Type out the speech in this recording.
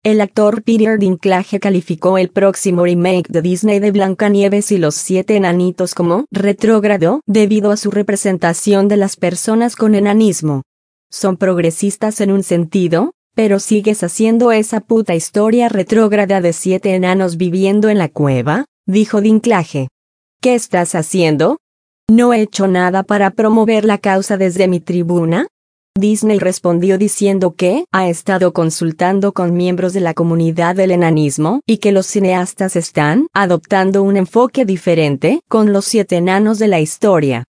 El actor Peter Dinklage calificó el próximo remake de Disney de Blancanieves y los 7 enanitos como retrógrado debido a su representación de las personas con enanismo. Son progresistas en un sentido, pero sigues haciendo esa puta historia retrógrada de 7 enanos viviendo en la cueva, dijo Dinklage. ¿Qué estás haciendo? ¿No he hecho nada para promover la causa desde mi tribuna? Disney respondió diciendo que ha estado consultando con miembros de la comunidad del enanismo y que los cineastas están adoptando un enfoque diferente con los 7 enanos de la historia.